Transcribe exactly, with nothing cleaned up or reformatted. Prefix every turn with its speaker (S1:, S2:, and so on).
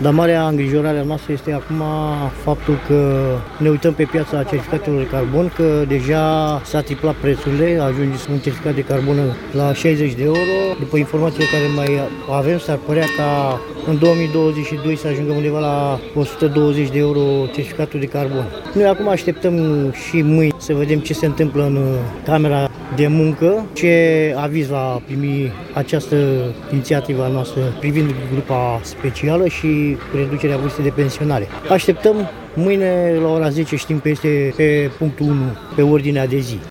S1: Dar marea îngrijorare a noastră este acum faptul că ne uităm pe piața certificatelor de carbon, că deja s-a triplat prețurile, a ajuns un certificat de carbon la șaizeci de euro. După informațiile care mai avem, s-ar părea ca în două mii douăzeci și doi să ajungem undeva la o sută douăzeci de euro certificatul de carbon. Noi acum așteptăm și mâine să vedem ce se întâmplă în Camera de Muncă, ce aviz va primi această inițiativă noastră privind grupa specială și reducerea vârstei de pensionare. Așteptăm, mâine la ora zece știm că este pe punctul unu pe ordinea de zi.